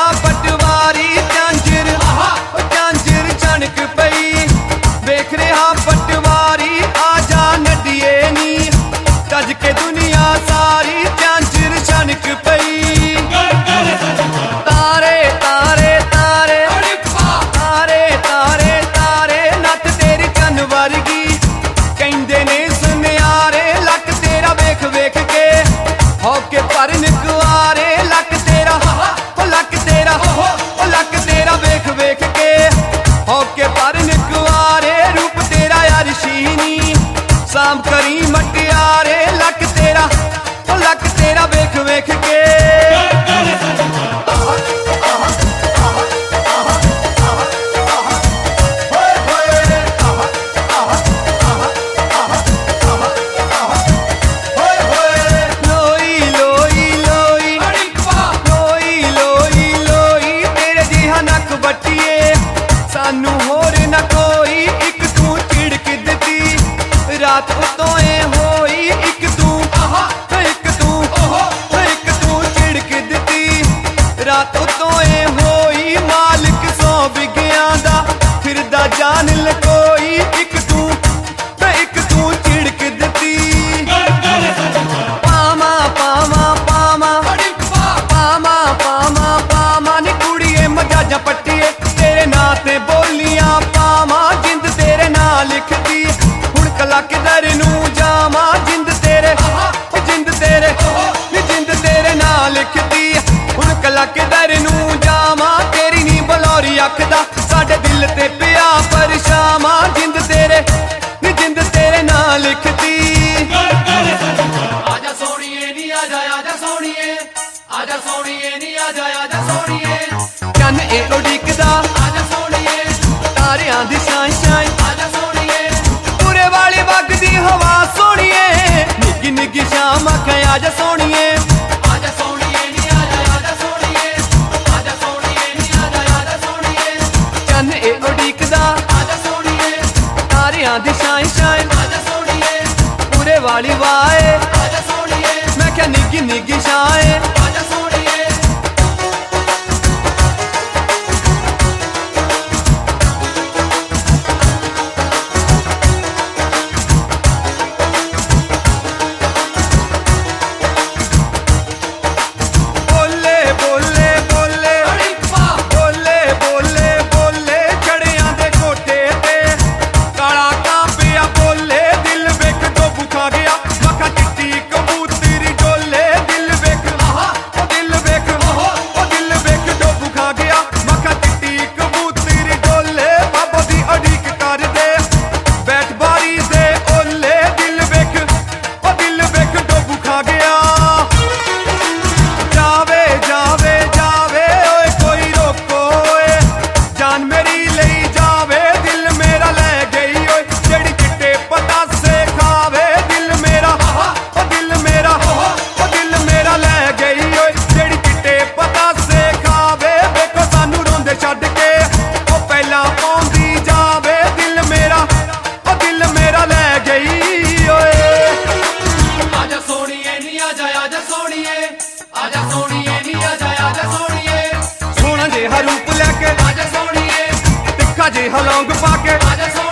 हा पटवारी झांझर झणक पई वेख रहा पटवारी आजा नडिए नी तज के दुनिया सारी झांझर झणक पई तारे तारे तारे तारे तारे तारे नत तेरी चन वर्गी कहंदे ने सुनियारे लक तेरा वेख वेख के होके परन कुआरे लक तेरा वेख वेख के होके परन कुआरे रूप तेरा यार शीनी साम करी मटियारे लक तेरा वेख वेख के सानू होर न कोई एक तू चिड़क दिती रात उतों होई एक तू चिड़क दिती रात उतों होई मालिक सौ बिगियां दा फिरदा जान लकोई एक तू चिड़क दिती पामा पामा पामा पामा पामा पामा नी कुड़िए मजाजा पट्टिए तेरे नां ते बोलियां पावा जिंद तेरे नां लिखदी हुण कलक दर नूं जावां जिंद तेरे नां लिखदी हुण कलक दर नूं जावां तेरी नी बलौरी अख दा साडे दिल ते पिया परछावां जिंद तेरे नां लिखदी आजा सोनिए नी आजा सोनिए आजा सोनिए नी आजा सोनिए चन ए उड़ीकदा आजा सोनिए तारियां दी शान शान आजा सोनिए पूरे वाली वगदी हवा सोनिए निगी निगी शाम आखे आजा सोनिए आजा सोनिए नी आजा सोनिए आजा सोनिए नी आजा सोनिए चन ए उड़ीकदा आजा सोनिए तारियां दी शान शान आजा सोनिए पूरे वाली वाए आजा सोनिए मैं क्या निगी निगी शाए आजा सोनिए सोना जे रूप लैके आजा सोनिए तिखा जे लौंग पाके आजा सोनिए